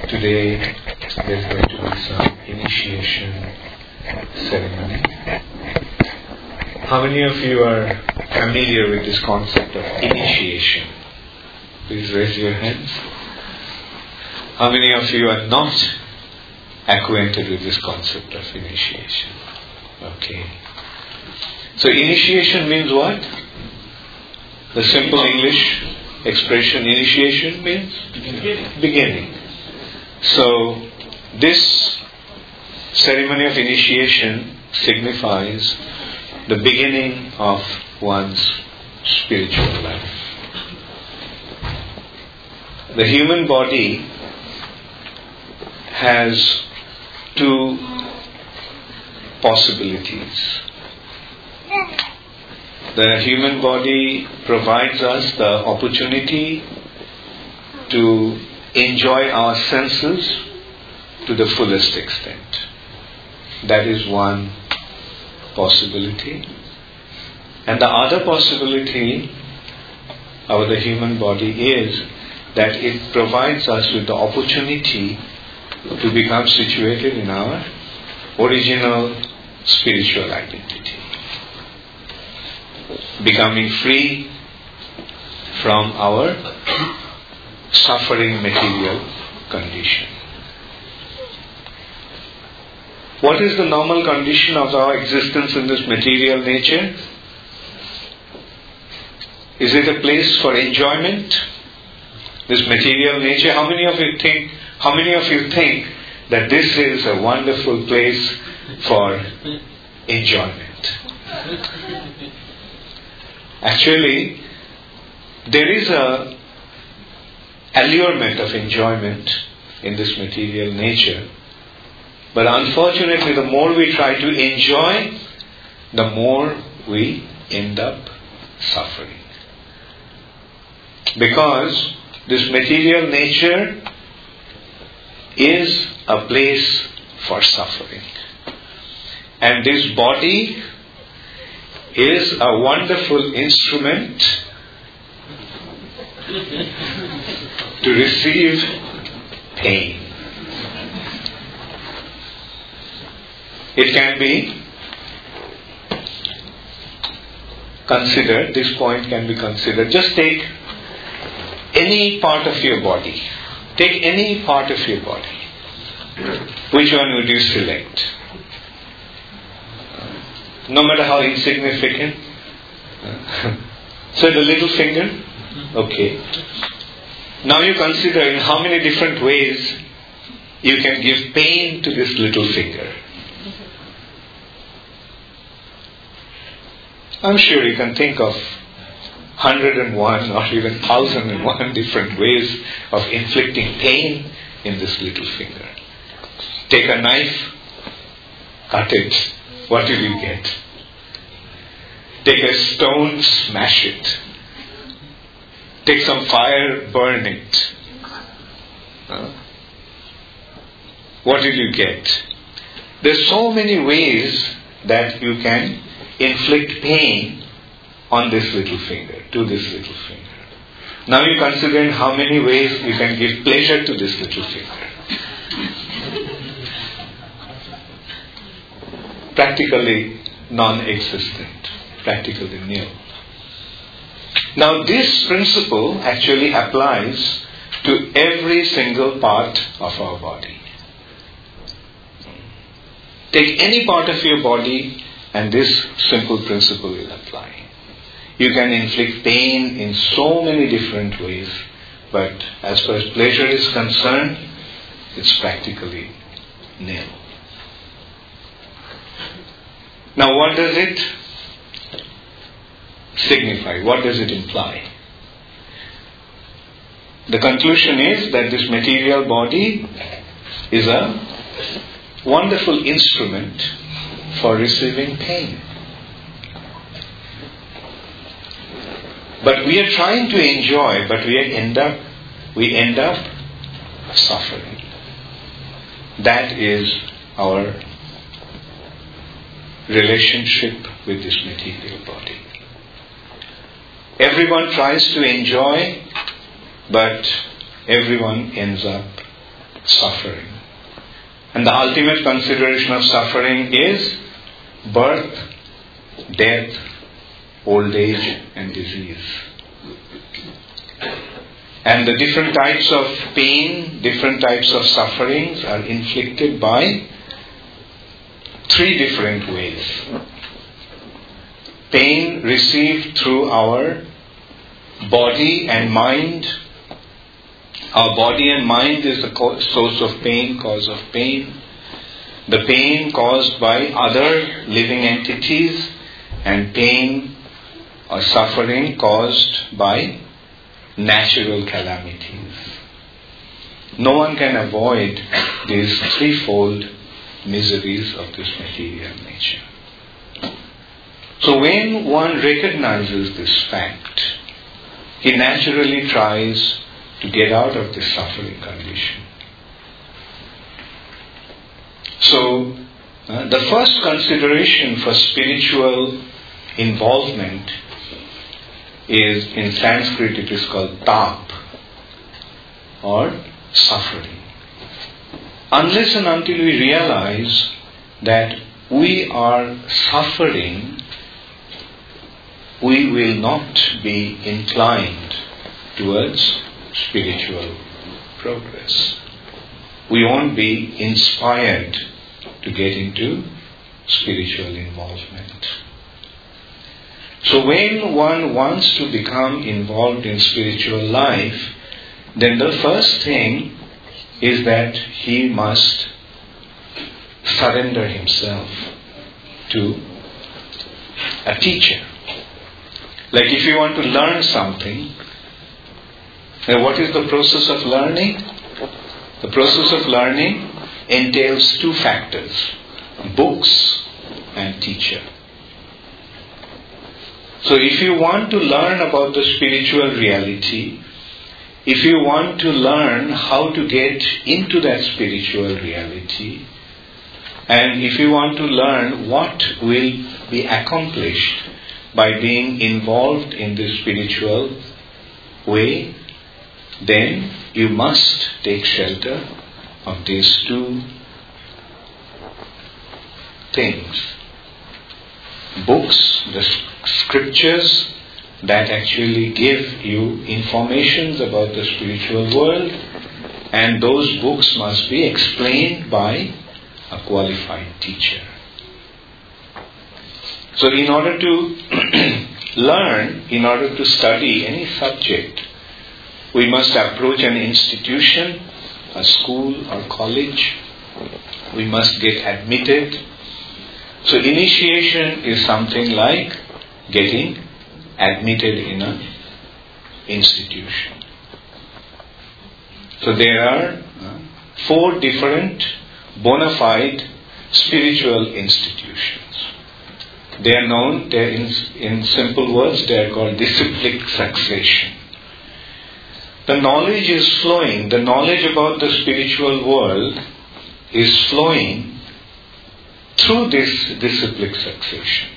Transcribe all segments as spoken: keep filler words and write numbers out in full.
Today there's going to be some initiation ceremony. How many of you are familiar with this concept of initiation? Please raise your hands. How many of you are not acquainted with this concept of initiation? Okay. So initiation means what? The simple English expression initiation means beginning. beginning. So this ceremony of initiation signifies the beginning of one's spiritual life. The human body has two possibilities. The human body provides us the opportunity to enjoy our senses to the fullest extent. That is one possibility. And the other possibility of the human body is that it provides us with the opportunity to become situated in our original spiritual identity. Becoming free from our suffering material condition. What is the normal condition of our existence in this material nature? Is it a place for enjoyment? This material nature, how many of you think, how many of you think that this is a wonderful place for enjoyment? Actually, there is a allurement of enjoyment in this material nature. But unfortunately, the more we try to enjoy, the more we end up suffering. Because this material nature is a place for suffering. And this body is a wonderful instrument to receive pain. It can be considered, this point can be considered. Just take any part of your body. Take any part of your body. Which one would you select? No matter how insignificant. So the little finger? Okay. Now you consider in how many different ways you can give pain to this little finger. I'm sure you can think of one hundred and one or even one thousand and one different ways of inflicting pain in this little finger. Take a knife, cut it. What will you get? Take a stone, smash it. Take some fire, burn it. Uh, what will you get? There's so many ways that you can inflict pain on this little finger, to this little finger. Now you consider how many ways you can give pleasure to this little finger. Practically non-existent, practically nil. Now this principle actually applies to every single part of our body. Take any part of your body and this simple principle will apply. You can inflict pain in so many different ways, but as far as pleasure is concerned, it's practically nil. Now what does it signify? What does it imply? The conclusion is that this material body is a wonderful instrument for receiving pain. But we are trying to enjoy, but we end up, we end up suffering. That is our relationship with this material body. Everyone tries to enjoy, but everyone ends up suffering. And the ultimate consideration of suffering is birth, death, old age and disease. And the different types of pain, different types of sufferings are inflicted by three different ways. Pain received through our body and mind. Our body and mind is the source of pain, cause of pain. The pain caused by other living entities, and pain or suffering caused by natural calamities. No one can avoid these threefold miseries of this material nature. So when one recognizes this fact, he naturally tries to get out of this suffering condition. So, uh, the first consideration for spiritual involvement is, in Sanskrit it is called tap, or suffering. Unless and until we realize that we are suffering, we will not be inclined towards spiritual progress. We won't be inspired to get into spiritual involvement. So when one wants to become involved in spiritual life, then the first thing is that he must surrender himself to a teacher. Like if you want to learn something, then what is the process of learning? The process of learning entails two factors: books and teacher. So if you want to learn about the spiritual reality, if you want to learn how to get into that spiritual reality, and if you want to learn what will be accomplished by being involved in this spiritual way, then you must take shelter of these two things. Books, the scriptures that actually give you informations about the spiritual world, and those books must be explained by a qualified teacher. So in order to learn, in order to study any subject, we must approach an institution, a school or college. We must get admitted. So initiation is something like getting admitted in an institution. So there are four different bona fide spiritual institutions. They are known, they are in, in simple words, they are called disciplic succession. The knowledge is flowing, the knowledge about the spiritual world is flowing through this disciplic succession.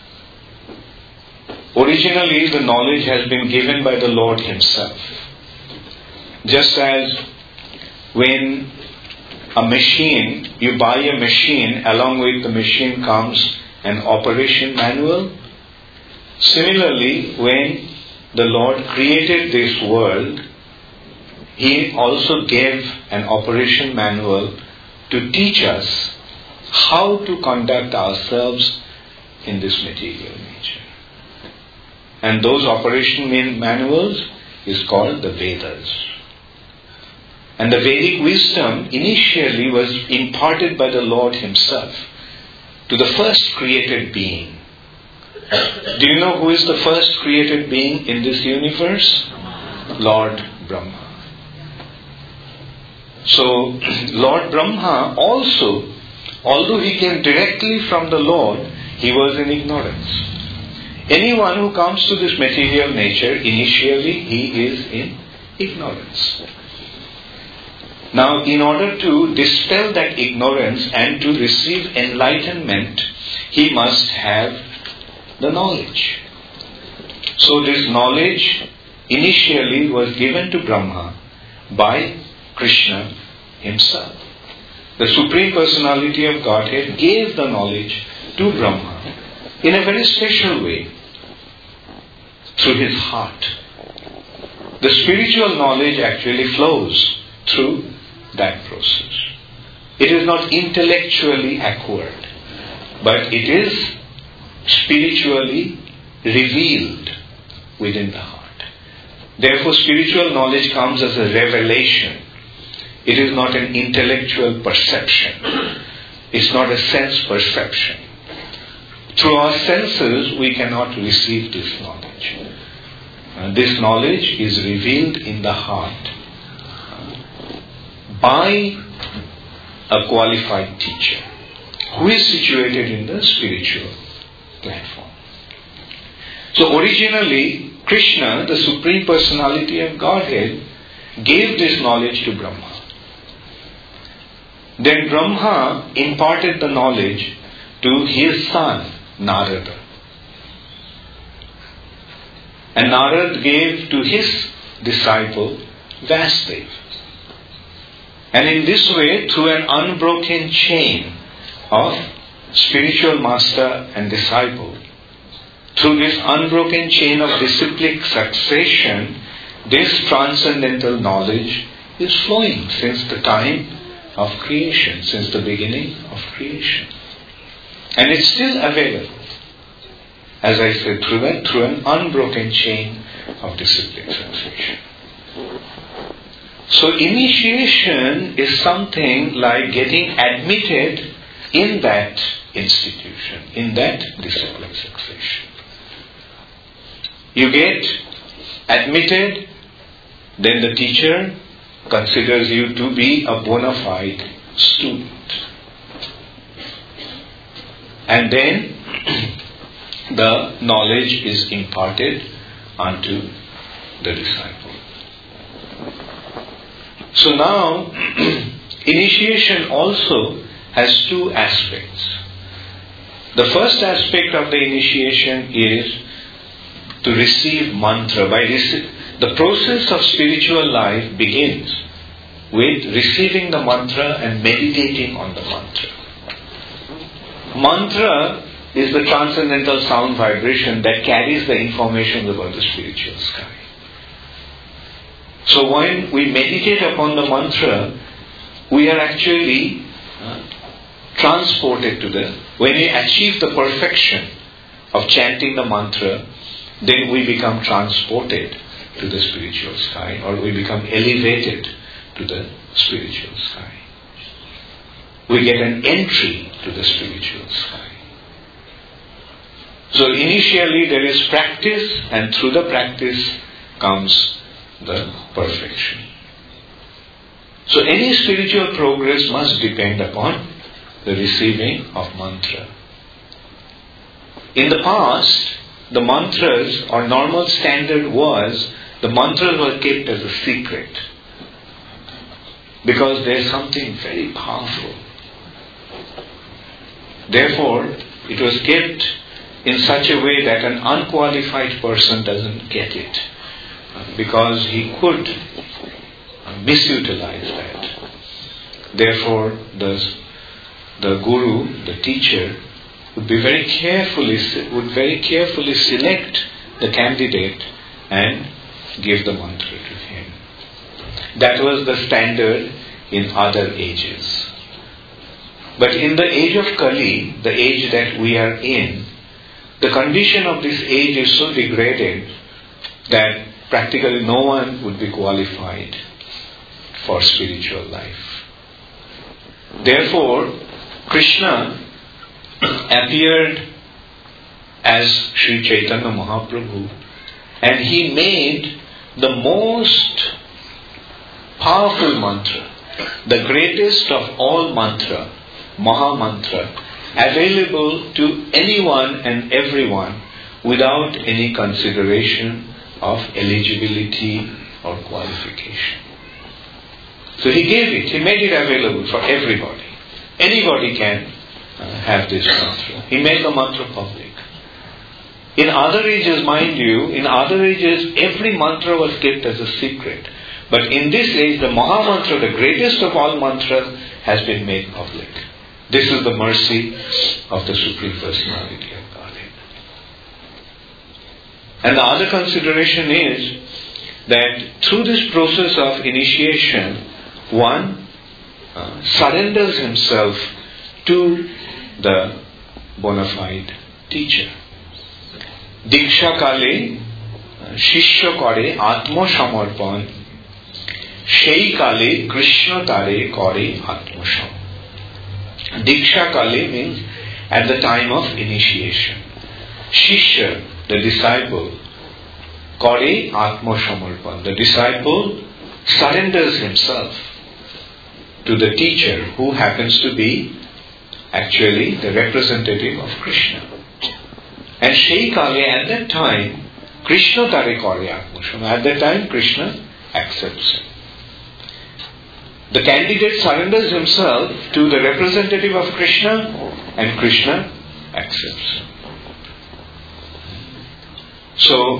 Originally, the knowledge has been given by the Lord Himself. Just as when a machine, you buy a machine, along with the machine comes an operation manual. Similarly, when the Lord created this world, He also gave an operation manual to teach us how to conduct ourselves in this material nature. And those operation manuals is called the Vedas. And the Vedic wisdom initially was imparted by the Lord Himself to the first created being. Do you know who is the first created being in this universe? Lord Brahma. So, Lord Brahma also, although he came directly from the Lord, he was in ignorance. Anyone who comes to this material nature, initially he is in ignorance. Now, in order to dispel that ignorance and to receive enlightenment, he must have the knowledge. So this knowledge initially was given to Brahma by Krishna himself. The Supreme Personality of Godhead gave the knowledge to Brahma in a very special way, through his heart. The spiritual knowledge actually flows through that process. It is not intellectually acquired, but it is spiritually revealed within the heart. Therefore, spiritual knowledge comes as a revelation. It is not an intellectual perception. It's not a sense perception. Through our senses, we cannot receive this knowledge. Uh, this knowledge is revealed in the heart uh, by a qualified teacher who is situated in the spiritual platform. So originally, Krishna, the Supreme Personality of Godhead, gave this knowledge to Brahma. Then Brahma imparted the knowledge to his son, Narada. And Narada gave to his disciple, Vasudeva. And in this way, through an unbroken chain of spiritual master and disciple, through this unbroken chain of disciplic succession, this transcendental knowledge is flowing since the time of creation, since the beginning of creation. And it's still available, as I said, through that, through an unbroken chain of disciplic succession. So initiation is something like getting admitted in that institution, in that disciplic succession. You get admitted, then the teacher considers you to be a bona fide student. And then the knowledge is imparted unto the disciple. So now, initiation also has two aspects. The first aspect of the initiation is to receive mantra. By rece- the process of spiritual life begins with receiving the mantra and meditating on the mantra. Mantra is the transcendental sound vibration that carries the information about the spiritual sky. So when we meditate upon the mantra, we are actually uh, transported to the, when we achieve the perfection of chanting the mantra, then we become transported to the spiritual sky, or we become elevated to the spiritual sky. We get an entry to the spiritual sky. So initially there is practice, and through the practice comes the perfection. So any spiritual progress must depend upon the receiving of mantra. In the past, the mantras or normal standard was the mantras were kept as a secret, because there is something very powerful. Therefore, it was kept in such a way that an unqualified person doesn't get it, because he could misutilize that. Therefore, the, the guru, the teacher, would be very carefully would very carefully select the candidate and give the mantra to him. That was the standard in other ages. But in the age of Kali, the age that we are in, the condition of this age is so degraded that practically no one would be qualified for spiritual life. Therefore, Krishna appeared as Sri Chaitanya Mahaprabhu, and he made the most powerful mantra, the greatest of all mantra, Maha Mantra, available to anyone and everyone without any consideration of eligibility or qualification. So he gave it, he made it available for everybody. Anybody can uh, have this mantra. He made the mantra public. In other ages, mind you, in other ages, every mantra was kept as a secret. But in this age, the Maha Mantra, the greatest of all mantras, has been made public. This is the mercy of the Supreme Personality of Godhead. And the other consideration is that through this process of initiation, one uh, surrenders himself to the bona fide teacher. Diksha kale shishya kore atma samarpan, shei kale Krishna tare kore atma samarpan. Diksha kale means at the time of initiation. Shishya, the disciple, kore atma samarpan. The disciple surrenders himself to the teacher, who happens to be actually the representative of Krishna. And Shei Kale, at that time, Krishna tare kore atma samarpan. At that time, Krishna accepts him. The candidate surrenders himself to the representative of Krishna, and Krishna accepts him. So,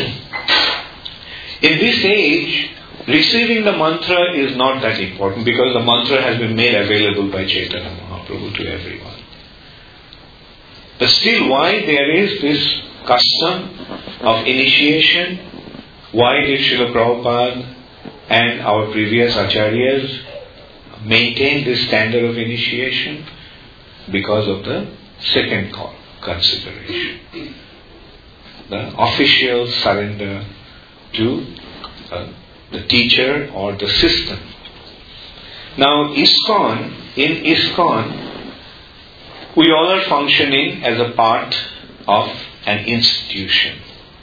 in this age, receiving the mantra is not that important, because the mantra has been made available by Chaitanya Mahaprabhu to everyone. But still, why there is this custom of initiation? Why did Srila Prabhupada and our previous acharyas maintain this standard of initiation? Because of the second call, consideration. The official surrender to uh, the teacher or the system. Now, ISKCON, in ISKCON, we all are functioning as a part of an institution.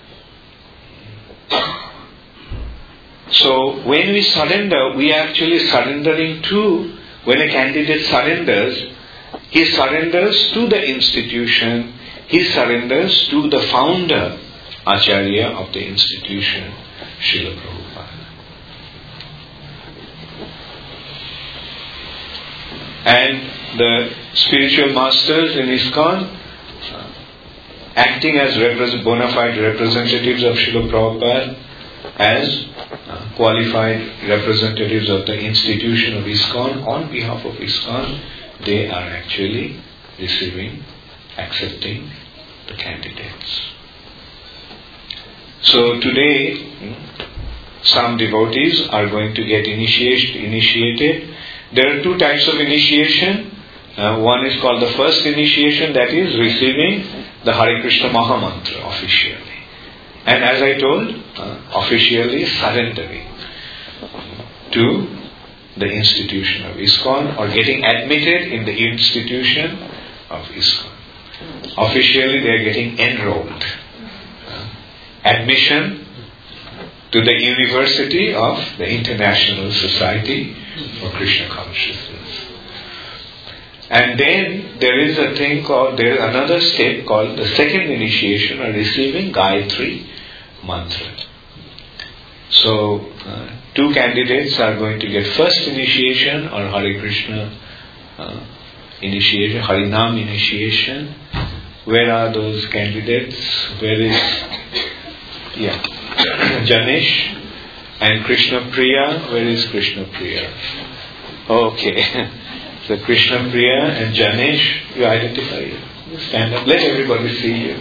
So, when we surrender, we are actually surrendering to, when a candidate surrenders, he surrenders to the institution, he surrenders to the founder, Acharya of the institution, Srila Prabhupada. And the spiritual masters in ISKCON, uh, acting as repres- bona fide representatives of Srila Prabhupada, as uh, qualified representatives of the institution of ISKCON, on behalf of ISKCON, they are actually receiving, accepting the candidates. So today, some devotees are going to get initiate, initiated. There are two types of initiation. Uh, one is called the first initiation, that is receiving the Hare Krishna Maha Mantra officially. And as I told, uh, officially surrendering to the institution of ISKCON, or getting admitted in the institution of ISKCON. Officially they are getting enrolled. Uh, admission to the University of the International Society for Krishna Consciousness. And then there is a thing called, there is another step called the second initiation, or receiving Gayatri Mantra. So, uh, two candidates are going to get first initiation, or Hare Krishna uh, initiation, Harinam initiation. Where are those candidates? Where is, yeah, Janesh and Krishna Priya? Where is Krishna Priya? Okay. So Krishna Priya and Janesh, you identify you. Stand up. Let everybody see you.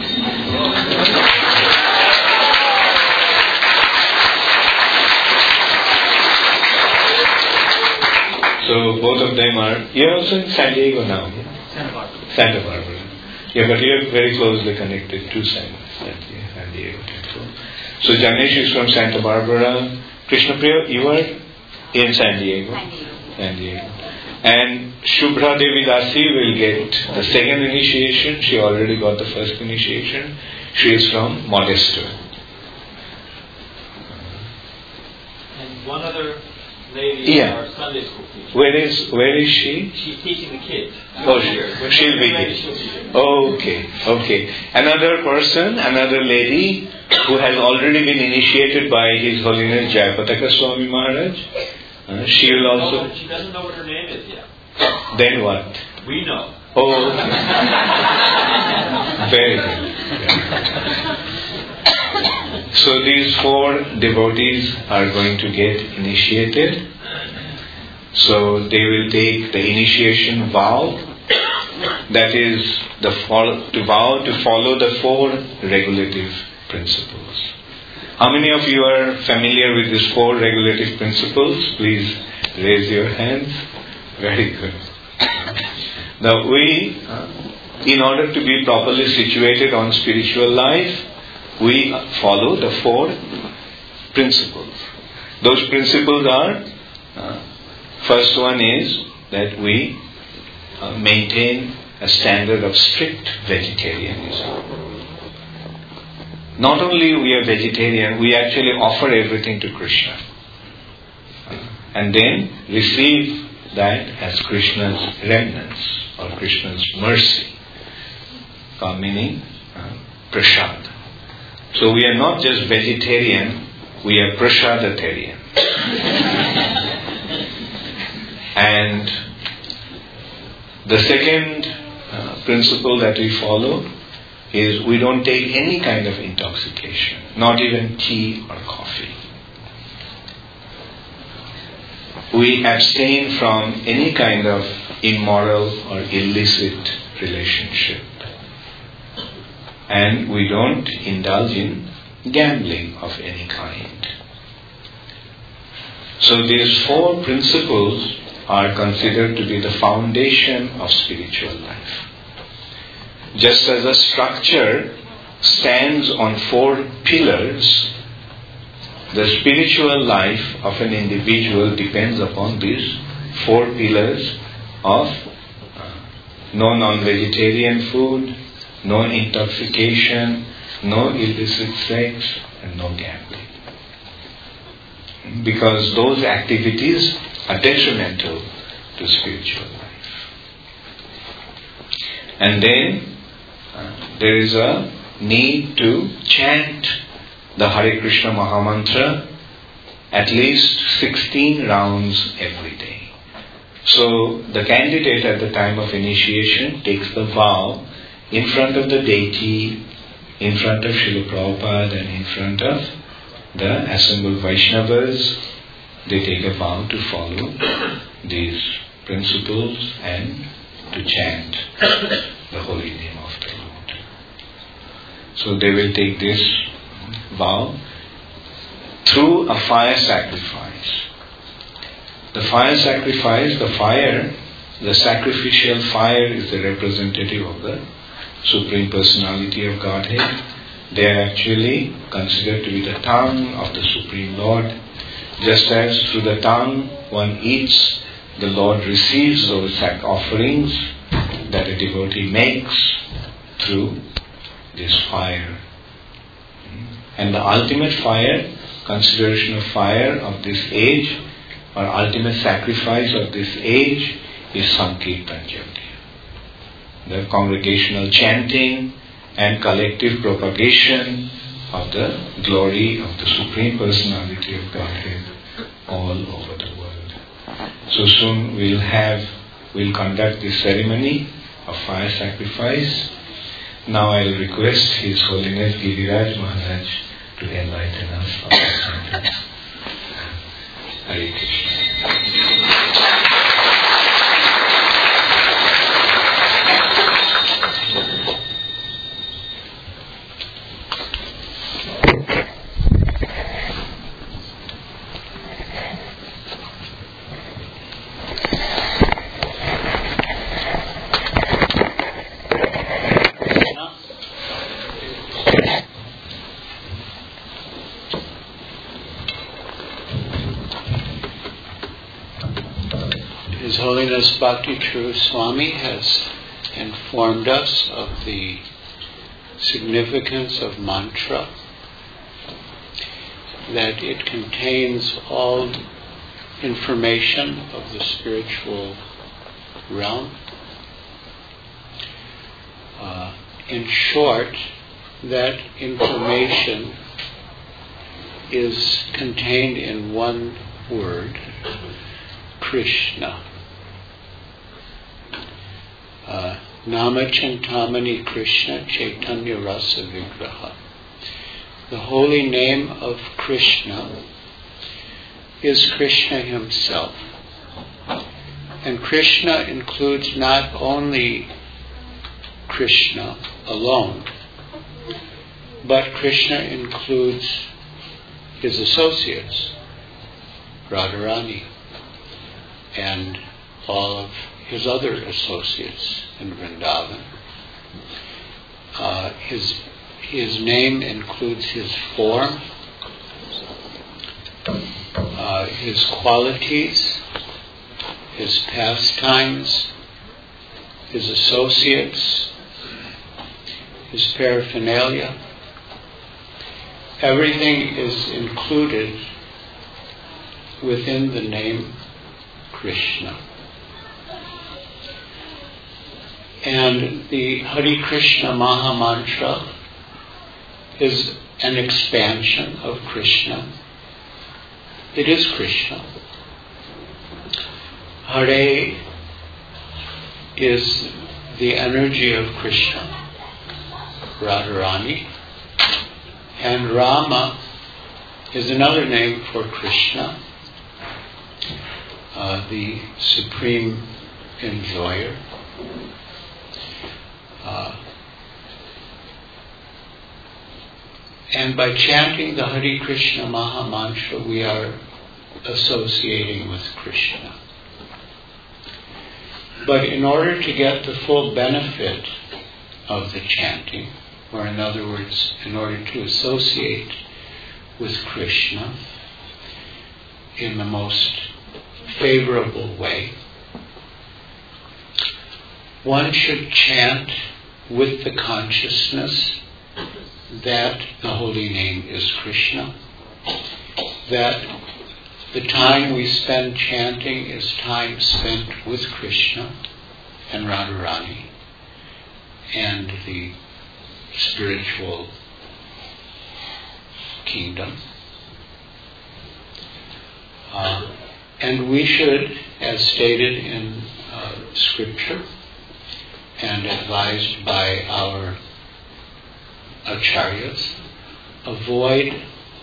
So both of them are, you're also in San Diego now. Yeah? Santa Barbara. Santa Barbara. Yeah, but you're very closely connected to San, San Diego temple. So Janesh is from Santa Barbara. Krishna Priya, you are in San Diego. San Diego. San Diego. And Shubhra Devi Dasi will get the second initiation. She already got the first initiation. She is from Modesto. And one other lady, yeah. our Sunday school teacher. Where is where is she? She's teaching the kids. Oh, she, she'll be here. Okay, okay. Another person, another lady who has already been initiated by His Holiness Jayapataka Swami Maharaj. Uh, she will also. No, she doesn't know what her name is yet. Then what? We know. Oh, okay. Very good. So these four devotees are going to get initiated. So they will take the initiation vow, that is the follow, to vow to follow the four regulative principles. How many of you are familiar with these four regulative principles? Please raise your hands. Very good. Now we, uh, in order to be properly situated on spiritual life, we follow the four principles. Those principles are, uh, first one is that we uh, maintain a standard of strict vegetarianism. Not only we are vegetarian, we actually offer everything to Krishna. And then receive that as Krishna's remnants or Krishna's mercy. Uh, meaning uh, prasad. So we are not just vegetarian, we are prasadatarian. And the second uh, principle that we follow is we don't take any kind of intoxication, not even tea or coffee. We abstain from any kind of immoral or illicit relationship. And we don't indulge in gambling of any kind. So these four principles are considered to be the foundation of spiritual life. Just as a structure stands on four pillars, the spiritual life of an individual depends upon these four pillars of uh, no non-vegetarian food, no intoxication, no illicit sex, and no gambling. Because those activities are detrimental to spiritual life. And then uh, there is a need to chant the Hare Krishna Mahamantra at least sixteen rounds every day. So the candidate at the time of initiation takes the vow in front of the deity, in front of Srila Prabhupada and in front of the assembled Vaishnavas. They take a vow to follow these principles and to chant the holy name of the Lord. So they will take this vow through a fire sacrifice. The fire sacrifice, the fire, the sacrificial fire is the representative of the Supreme Personality of Godhead. They are actually considered to be the tongue of the Supreme Lord. Just as through the tongue one eats, the Lord receives those sac offerings that a devotee makes through this fire. And the ultimate fire, consideration of fire of this age, or ultimate sacrifice of this age, is Sankirtan Jyoti. The congregational chanting and collective propagation of the glory of the Supreme Personality of Godhead all over the world. So soon we'll have, we'll conduct this ceremony of fire sacrifice. Now I'll request His Holiness Giriraj Maharaj to enlighten us on the sentence. Hare Krishna. His Holiness Bhakti True Swami has informed us of the significance of mantra, that it contains all information of the spiritual realm. Uh, in short, that information is contained in one word, Krishna. Uh, Nama Chintamani Krishna Chaitanya Rasa Vigraha. the holy name of Krishna is Krishna himself. And Krishna includes not only Krishna alone, but Krishna includes his associates, Radharani, and all of his other associates in Vrindavan. Uh, his, his name includes his form, uh, his qualities, his pastimes, his associates, his paraphernalia. Everything is included within the name Krishna. And the Hare Krishna Maha Mantra is an expansion of Krishna. It is Krishna. Hare is the energy of Krishna, Radharani, and Rama is another name for Krishna, uh, the supreme enjoyer. Uh, and by chanting the Hare Krishna Maha Mantra, we are associating with Krishna. But in order to get the full benefit of the chanting, or in other words, in order to associate with Krishna in the most favorable way, one should chant with the consciousness that the holy name is Krishna, that the time we spend chanting is time spent with Krishna and Radharani and the spiritual kingdom. Uh, and we should, as stated in uh, Scripture and advised by our acharyas, avoid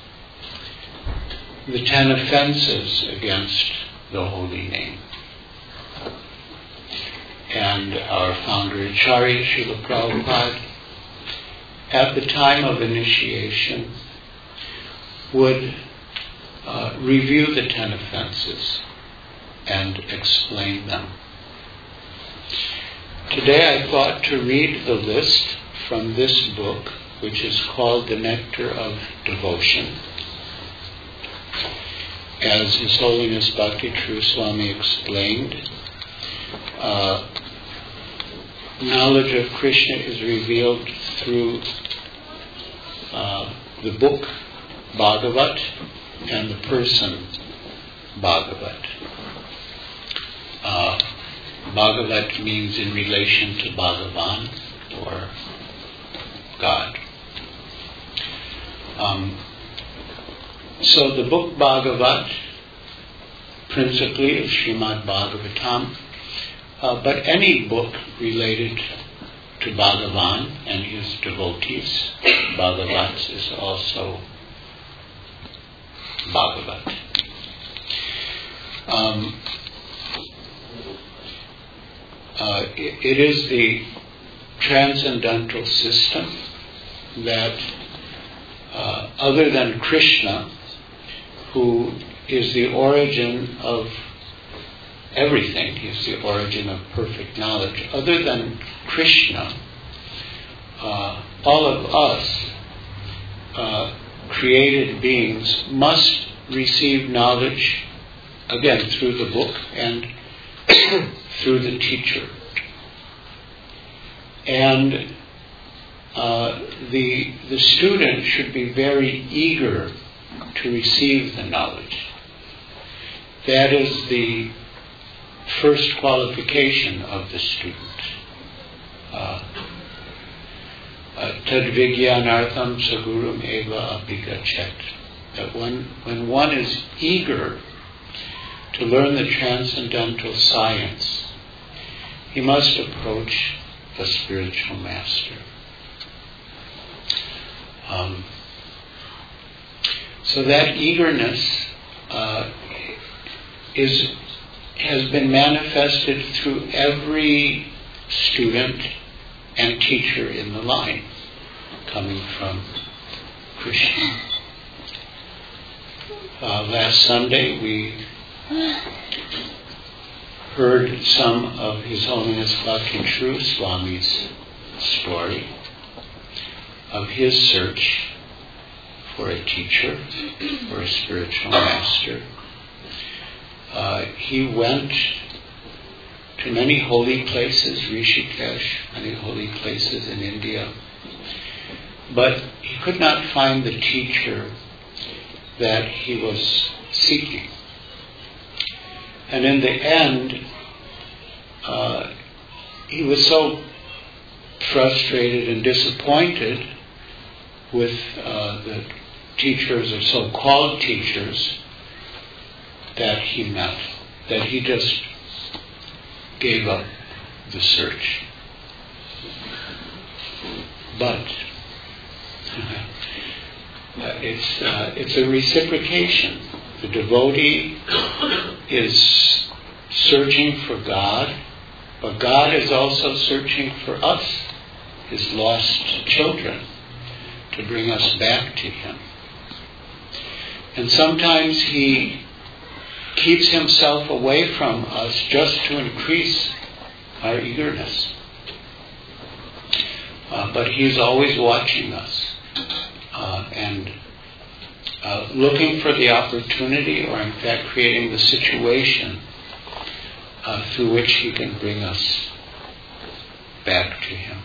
the ten offenses against the holy name. And our founder Acharya, Srila Prabhupada, at the time of initiation, would uh, review the ten offenses and explain them. Today I thought to read the list from this book, which is called The Nectar of Devotion. As His Holiness Bhakti True Swami explained, uh, knowledge of Krishna is revealed through uh, the book Bhagavat and the person Bhagavat. Uh, Bhagavat means in relation to Bhagavan, or God. Um, so the book Bhagavat principally is Srimad Bhagavatam, uh, but any book related to Bhagavan and his devotees, Bhagavats, is also Bhagavat. Um, uh, it, it is the transcendental system that, uh, other than Krishna, who is the origin of everything, he is the origin of perfect knowledge, other than Krishna, uh, all of us, uh, created beings, must receive knowledge, again, through the book and through the teacher. And uh, the the student should be very eager to receive the knowledge. That is the first qualification of the student. Uh, Tadvigyanartham sagurum eva abhigachet. That when, when one is eager to learn the transcendental science, he must approach a spiritual master. Um, So that eagerness uh, is has been manifested through every student and teacher in the line coming from Krishna. Uh, last Sunday we heard some of His Holiness Bhakti True Swami's story of his search for a teacher, for a spiritual master. Uh, he went to many holy places, Rishikesh, many holy places in India, but he could not find the teacher that he was seeking. And in the end, uh, he was so frustrated and disappointed with uh, the teachers or so-called teachers that he met, that he just gave up the search. But it's uh, it's a reciprocation. The devotee is searching for God, but God is also searching for us, His lost children, to bring us back to Him. And sometimes He keeps Himself away from us just to increase our eagerness. Uh, but He's always watching us uh, and uh, looking for the opportunity, or in fact creating the situation uh, through which He can bring us back to Him.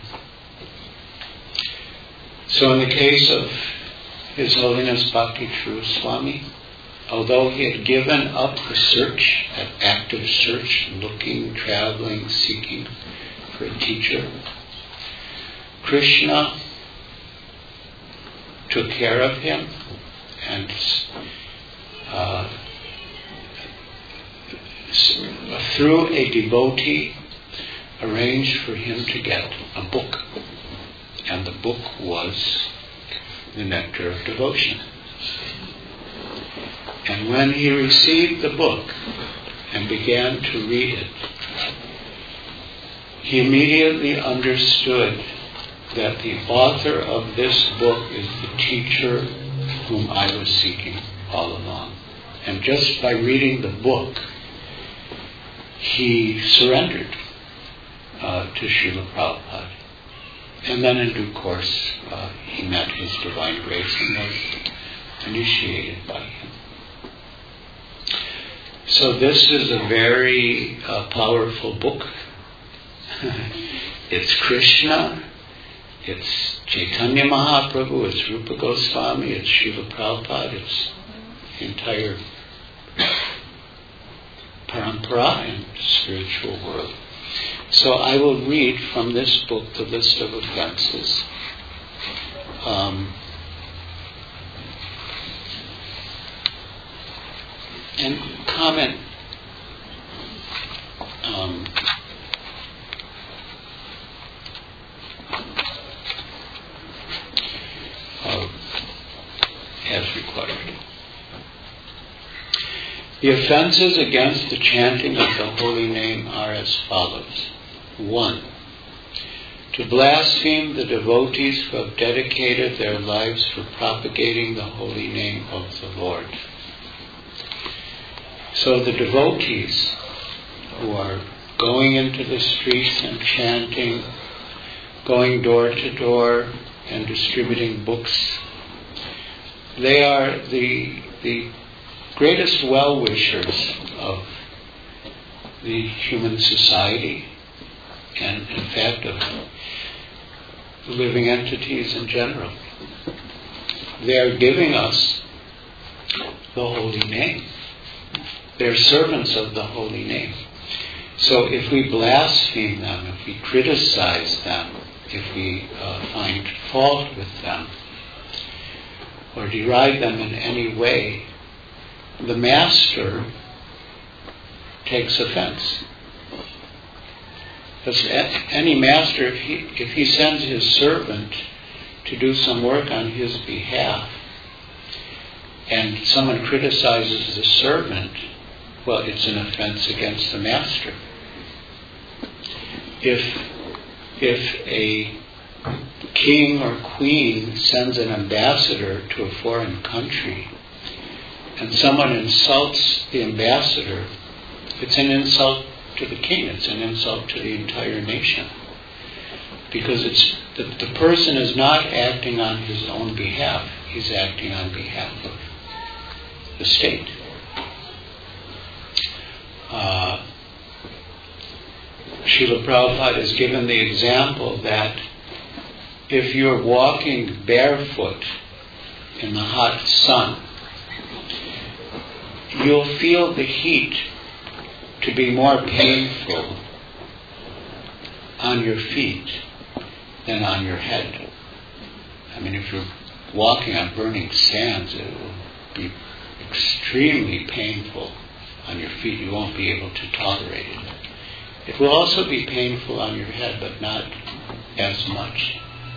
So in the case of His Holiness Bhakti True Swami, although he had given up the search, that active search, looking, traveling, seeking for a teacher, Krishna took care of him and uh, through a devotee arranged for him to get a book. And the book was the Nectar of Devotion. And when he received the book and began to read it, he immediately understood that the author of this book is the teacher whom I was seeking all along. And just by reading the book, he surrendered uh, to Srila Prabhupada. And then in due course, uh, he met His Divine Grace and was initiated by him. So this is a very uh, powerful book. It's Krishna, it's Chaitanya Mahaprabhu, it's Rupa Goswami, it's Srila Prabhupada, it's the entire parampara and spiritual world. So I will read from this book the list of offenses. Um, and comment um, uh, as required. The offenses against the chanting of the holy name are as follows. One, to blaspheme the devotees who have dedicated their lives for propagating the holy name of the Lord. So the devotees who are going into the streets and chanting, going door to door and distributing books, they are the the greatest well-wishers of the human society, and in fact of living entities in general. They are giving us the holy name. They're servants of the holy name. So if we blaspheme them, if we criticize them, if we uh, find fault with them, or deride them in any way, the master takes offense. Because any master, if he, if he sends his servant to do some work on his behalf, and someone criticizes the servant, well, it's an offense against the master. If if a king or queen sends an ambassador to a foreign country and someone insults the ambassador, it's an insult to the king, it's an insult to the entire nation. Because it's the, the person is not acting on his own behalf, he's acting on behalf of the state. Uh, Srila Prabhupada has given the example that if you're walking barefoot in the hot sun, you'll feel the heat to be more painful on your feet than on your head. I mean, if you're walking on burning sands, it will be extremely painful on your feet. You won't be able to tolerate it. It will also be painful on your head, but not as much.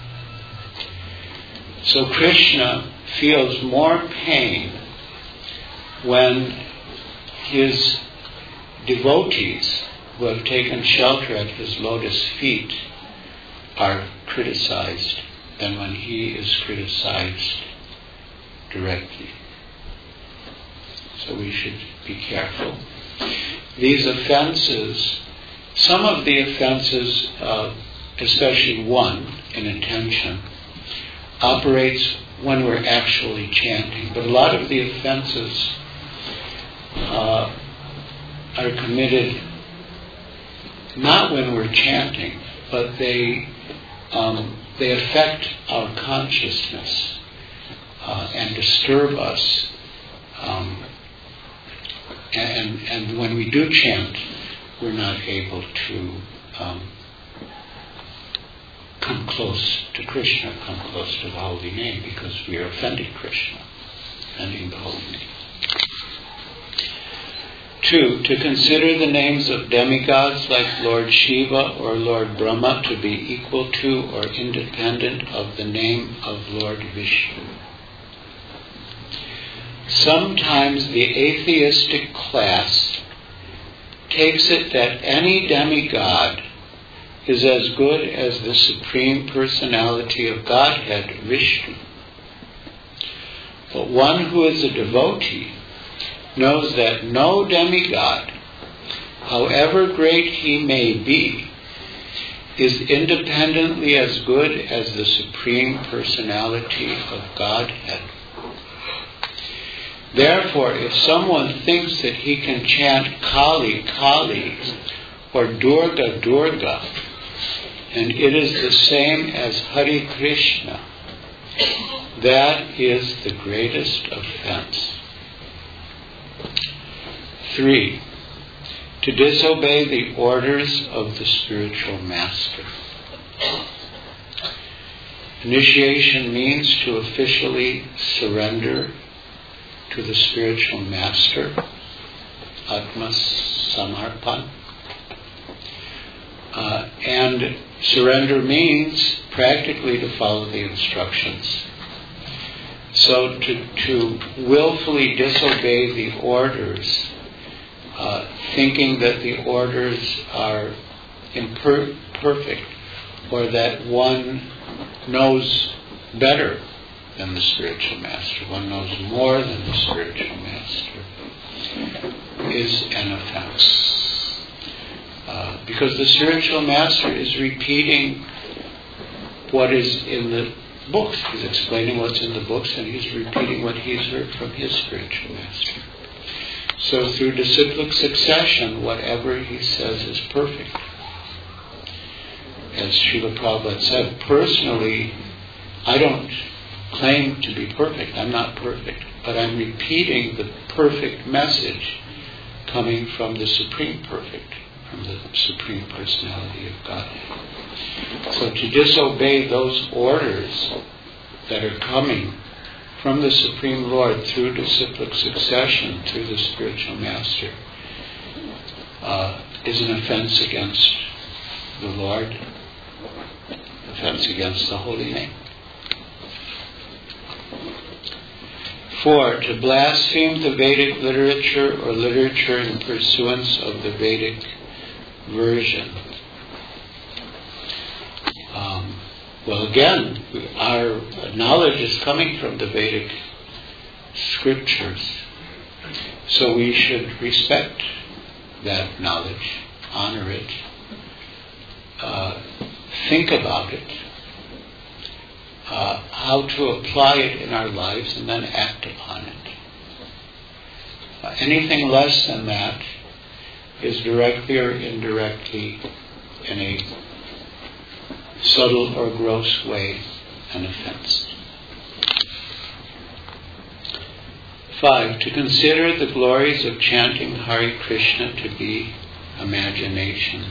So Krishna feels more pain when his devotees who have taken shelter at his lotus feet are criticized than when he is criticized directly. So we should be careful. These offenses, some of the offenses, uh, especially one in intention, operates when we're actually chanting. But a lot of the offenses uh, are committed not when we're chanting, but they um, they affect our consciousness uh, and disturb us. Um, and and when we do chant, we're not able to um, come close to Krishna, come close to the holy name, because we are offending Krishna, offending the holy name. Two, to consider the names of demigods like Lord Shiva or Lord Brahma to be equal to or independent of the name of Lord Vishnu. Sometimes the atheistic class takes it that any demigod is as good as the Supreme Personality of Godhead, Vishnu. But one who is a devotee knows that no demigod, however great he may be, is independently as good as the Supreme Personality of Godhead. Therefore, if someone thinks that he can chant Kali, Kali, or Durga, Durga, and it is the same as Hare Krishna, that is the greatest offense. Three, to disobey the orders of the spiritual master. Initiation means to officially surrender to the spiritual master, Atma Samarpan. Uh, and surrender means practically to follow the instructions. So to, to willfully disobey the orders, uh, thinking that the orders are imperfect, or that one knows better than the spiritual master, one knows more than the spiritual master, is an offense. Uh, because the spiritual master is repeating what is in the books. He's explaining what's in the books, and he's repeating what he's heard from his spiritual master. So through disciplic succession, whatever he says is perfect. As Srila Prabhupada said, personally, I don't claim to be perfect. I'm not perfect. But I'm repeating the perfect message coming from the Supreme Perfect, from the Supreme Personality of Godhead. So to disobey those orders that are coming from the Supreme Lord through disciplic succession, through the spiritual master, uh, is an offense against the Lord, offense against the holy name. Four, to blaspheme the Vedic literature or literature in pursuance of the Vedic version. Um, well, again, our knowledge is coming from the Vedic scriptures, so we should respect that knowledge, honor it, uh, think about it, uh, how to apply it in our lives, and then act upon it. Uh, anything less than that is directly or indirectly, in a subtle or gross way, an offense. Five, to consider the glories of chanting Hare Krishna to be imaginations.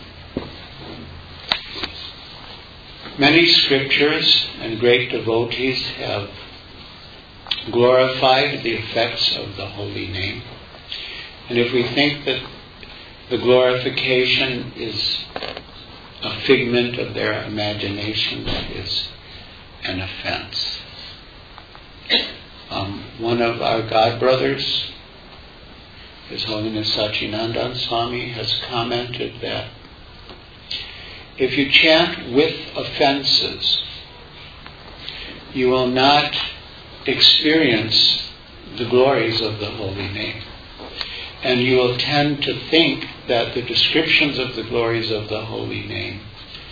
Many scriptures and great devotees have glorified the effects of the holy name. And if we think that the glorification is a figment of their imagination, that is an offense. Um, one of our God brothers, His Holiness Sachinandan Swami, has commented that if you chant with offenses, you will not experience the glories of the holy name. And you will tend to think that the descriptions of the glories of the holy name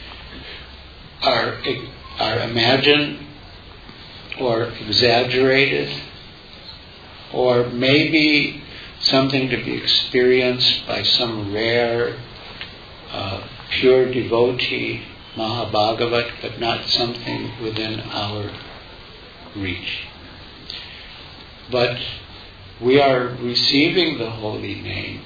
are, are imagined or exaggerated, or maybe something to be experienced by some rare, uh, pure devotee, Mahabhagavat, but not something within our reach. But we are receiving the holy name,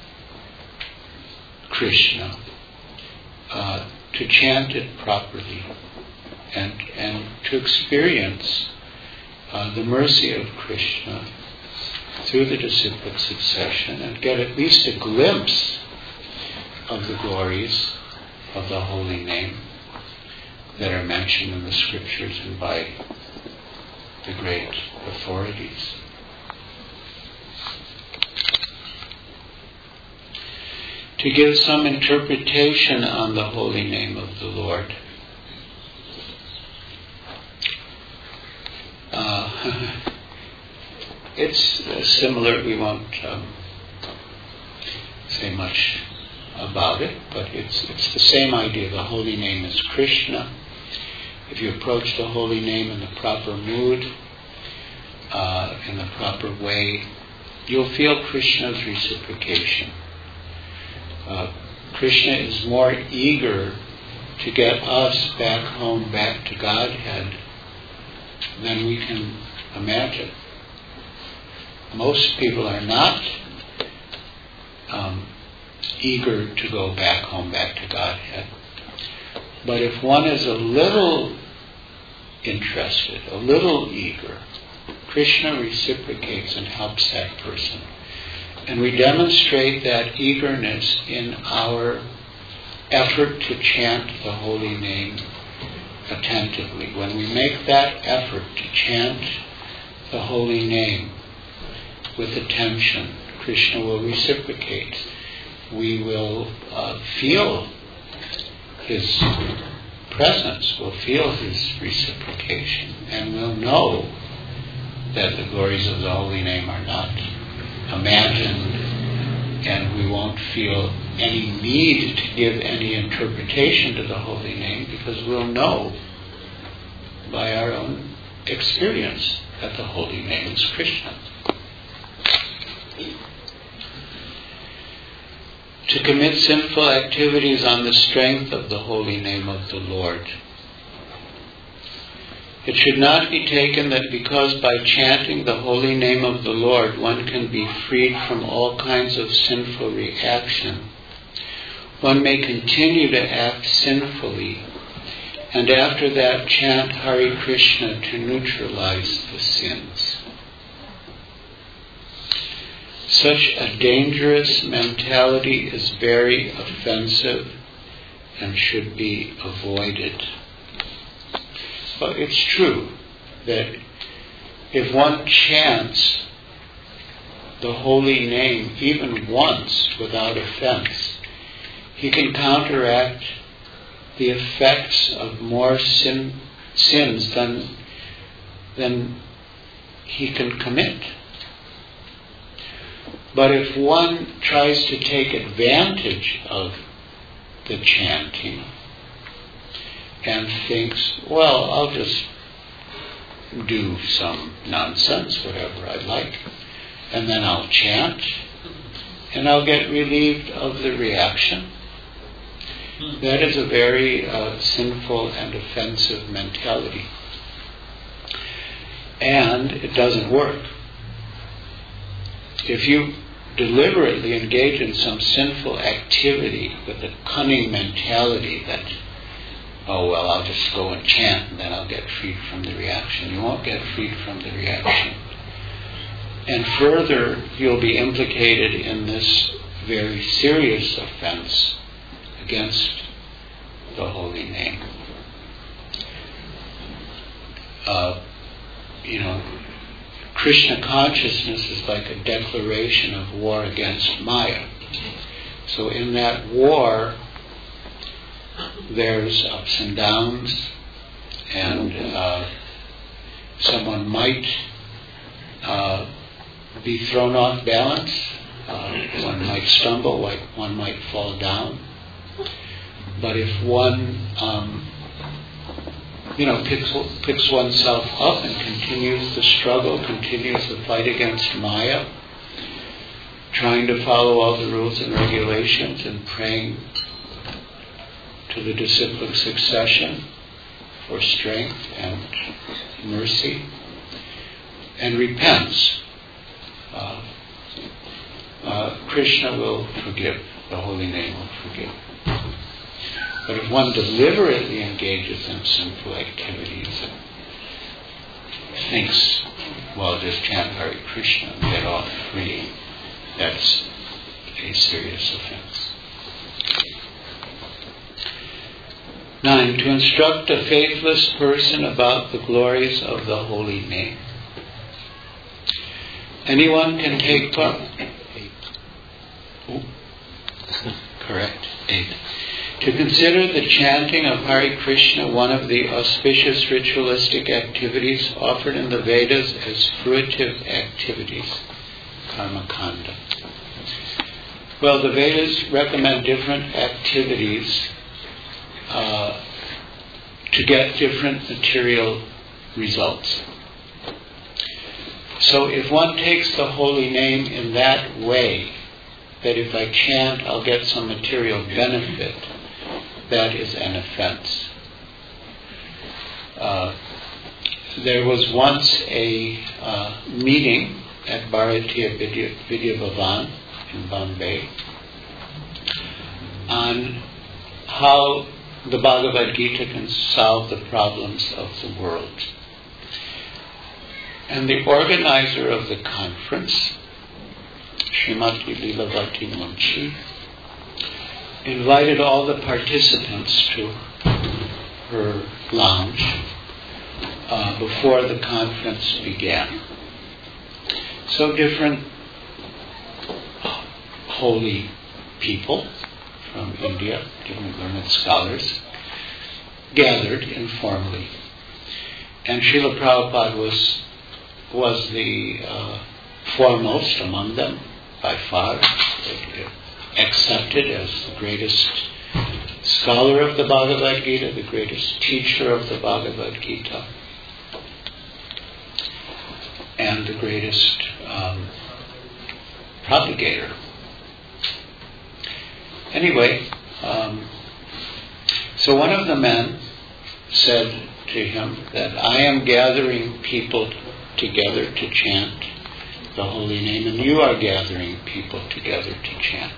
Krishna, uh, to chant it properly and, and to experience uh, the mercy of Krishna through the disciplic succession and get at least a glimpse of the glories of the holy name that are mentioned in the scriptures and by the great authorities. To give some interpretation on the holy name of the Lord. Uh, it's uh, similar, we won't um, say much about it, but it's it's the same idea. The holy name is Krishna. If you approach the holy name in the proper mood, uh, in the proper way, you'll feel Krishna's reciprocation. Uh, Krishna is more eager to get us back home, back to Godhead, than we can imagine. Most people are not um, eager to go back home, back to Godhead. But if one is a little interested, a little eager, Krishna reciprocates and helps that person. And we demonstrate that eagerness in our effort to chant the holy name attentively. When we make that effort to chant the holy name with attention, Krishna will reciprocate. We will uh, feel His presence, we'll feel His reciprocation, and we'll know that the glories of the holy name are not imagined, and we won't feel any need to give any interpretation to the holy name, because we'll know by our own experience that the holy name is Krishna. To commit sinful activities on the strength of the holy name of the Lord. It should not be taken that because by chanting the holy name of the Lord one can be freed from all kinds of sinful reaction. One may continue to act sinfully, and after that chant Hare Krishna to neutralize the sins. Such a dangerous mentality is very offensive and should be avoided. But it's true that if one chants the holy name even once without offense, he can counteract the effects of more sin, sins than, than he can commit. But if one tries to take advantage of the chanting and thinks, well, I'll just do some nonsense, whatever I like, and then I'll chant, and I'll get relieved of the reaction. That is a very uh, sinful and offensive mentality. And it doesn't work. If you deliberately engage in some sinful activity with a cunning mentality that, oh, well, I'll just go and chant and then I'll get freed from the reaction, you won't get freed from the reaction. And further, you'll be implicated in this very serious offense against the holy name. Uh, you know, Krishna consciousness is like a declaration of war against Maya. So in that war, there's ups and downs, and uh, someone might uh, be thrown off balance, uh, one might stumble, like one might fall down. But if one, um, you know, picks, picks oneself up and continues the struggle, continues the fight against Maya, trying to follow all the rules and regulations and praying to the disciplic succession for strength and mercy, and repents, uh, uh, Krishna will forgive, the holy name will forgive. But if one deliberately engages in sinful activities and thinks, well, just chant Hare Krishna and get off free, that's a serious offense. Nine, to instruct a faithless person about the glories of the holy name. Anyone can take part. Eight. Oh. Correct. Eight. To consider the chanting of Hare Krishna one of the auspicious ritualistic activities offered in the Vedas as fruitive activities, karma kanda. Well, the Vedas recommend different activities uh, to get different material results. So if one takes the holy name in that way, that if I chant I'll get some material benefit, that is an offense. Uh, there was once a uh, meeting at Bharatiya Vidya, Vidya Bhavan in Bombay on how the Bhagavad Gita can solve the problems of the world. And the organizer of the conference, Srimati Leelavati Munshi, invited all the participants to her lounge uh, before the conference began. So different holy people from India, different learned scholars, gathered informally. And Srila Prabhupada was, was the uh, foremost among them, by far, accepted as the greatest scholar of the Bhagavad Gita, the greatest teacher of the Bhagavad Gita, and the greatest um, propagator. Anyway, um, so one of the men said to him that I am gathering people together to chant the holy name, and you are gathering people together to chant.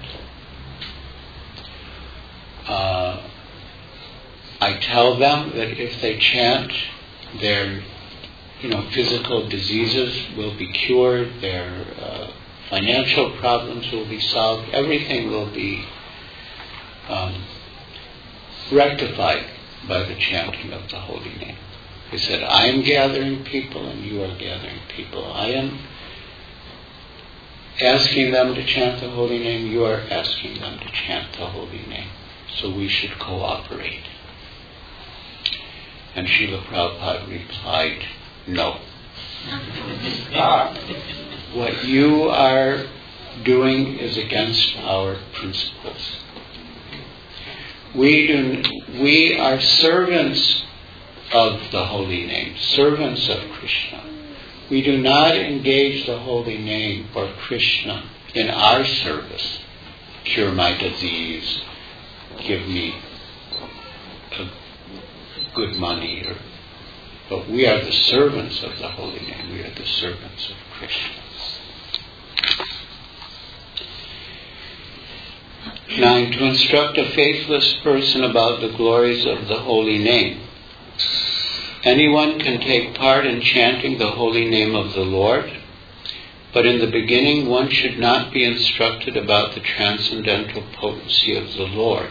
Uh, I tell them that if they chant, their you know, physical diseases will be cured, their uh, financial problems will be solved, everything will be um, rectified by the chanting of the holy name. He said, I am gathering people and you are gathering people. I am asking them to chant the holy name, you are asking them to chant the holy name. So we should cooperate. And Srila Prabhupada replied, no. What you are doing is against our principles. We do, we are servants of the holy name, servants of Krishna. We do not engage the holy name or Krishna in our service. Cure my disease, give me a good money, or, but we are the servants of the holy name. We are the servants of Krishna. Nine, to instruct a faithless person about the glories of the holy name. Anyone can take part in chanting the holy name of the Lord, but in the beginning one should not be instructed about the transcendental potency of the Lord.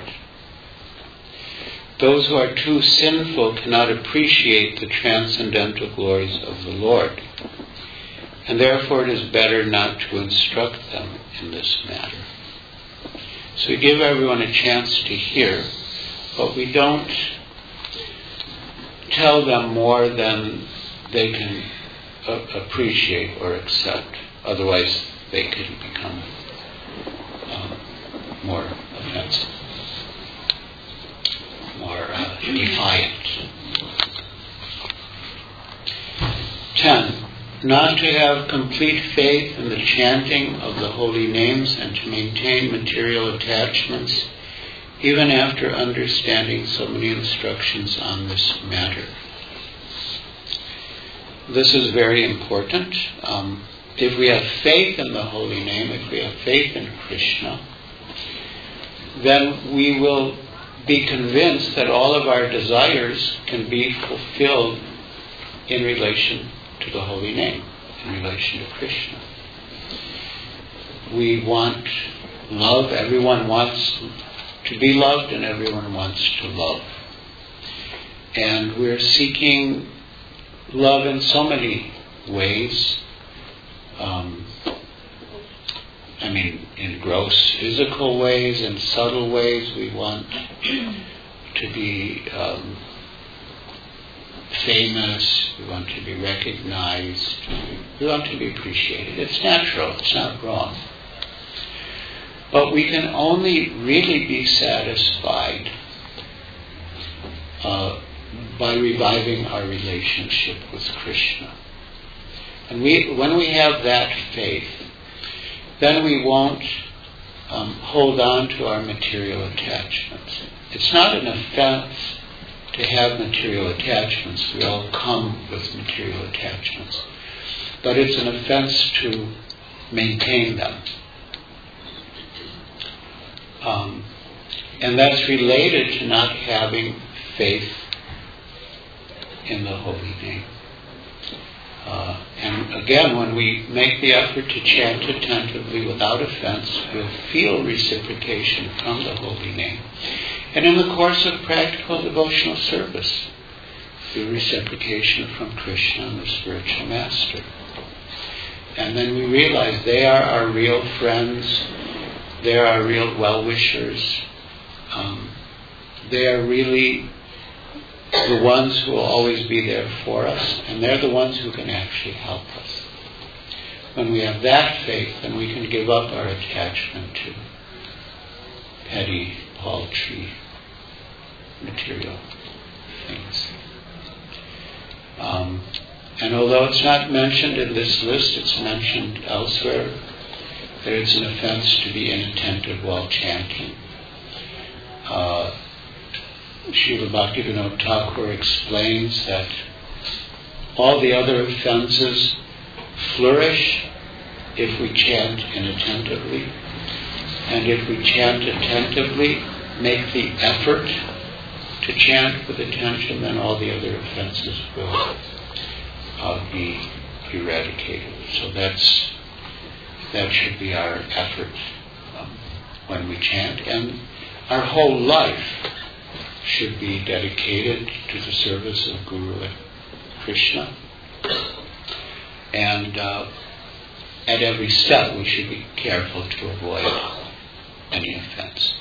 Those who are too sinful cannot appreciate the transcendental glories of the Lord, and therefore it is better not to instruct them in this matter. So we give everyone a chance to hear, but we don't tell them more than they can uh, appreciate or accept. Otherwise, they could become um, more offensive, more uh, defiant. Ten, not to have complete faith in the chanting of the holy names and to maintain material attachments even after understanding so many instructions on this matter. This is very important. Um, if we have faith in the holy name, if we have faith in Krishna, then we will be convinced that all of our desires can be fulfilled in relation to the holy name, in relation to Krishna. We want love. Everyone wants to be loved, and everyone wants to love. And we're seeking love in so many ways. Um, I mean, in gross physical ways, in subtle ways. We want to be um, famous. We want to be recognized. We want to be appreciated. It's natural. It's not wrong. But we can only really be satisfied uh, by reviving our relationship with Krishna. And we, when we have that faith, then we won't um, hold on to our material attachments. It's not an offense to have material attachments. We all come with material attachments. But it's an offense to maintain them. Um, and that's related to not having faith in the holy name. Uh, and again, when we make the effort to chant attentively without offense, we'll feel reciprocation from the holy name. And in the course of practical devotional service, feel reciprocation from Krishna and the spiritual master. And then we realize they are our real friends. They are our real well-wishers. Um, they are really the ones who will always be there for us, and they're the ones who can actually help us. When we have that faith, then we can give up our attachment to petty, paltry, material things. Um, and although it's not mentioned in this list, it's mentioned elsewhere, that it's an offense to be inattentive while chanting. Uh, Srila Bhaktivinoda Thakur explains that all the other offenses flourish if we chant inattentively, and if we chant attentively, make the effort to chant with attention, then all the other offenses will uh, be eradicated. So that's that should be our effort um, when we chant, and our whole life should be dedicated to the service of Guru Krishna. And uh, at every step we should be careful to avoid any offense.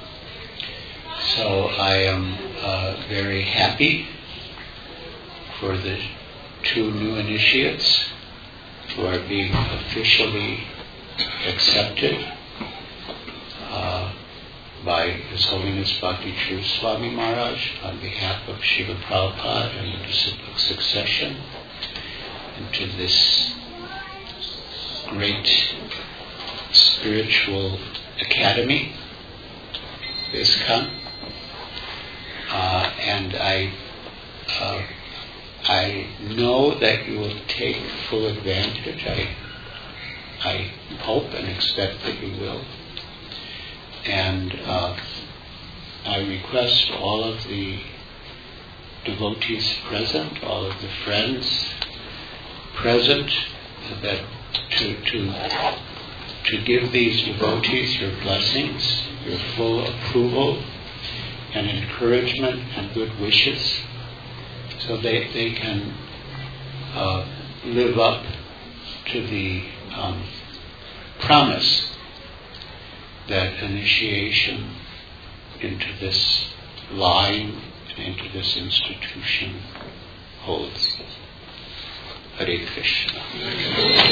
So I am uh, very happy for the two new initiates who are being officially accepted uh, by His Holiness Bhakti True Swami Maharaj on behalf of Srila Prabhupada and the disciplic succession into this great spiritual academy, ISKCON. Uh, and I uh, I know that you will take full advantage. I I hope and expect that you will. And uh, I request all of the devotees present, all of the friends present, that to to to give these devotees your blessings, your full approval and encouragement and good wishes, so they they can uh, live up to the um, promise that initiation into this line and into this institution holds. Hare Krishna.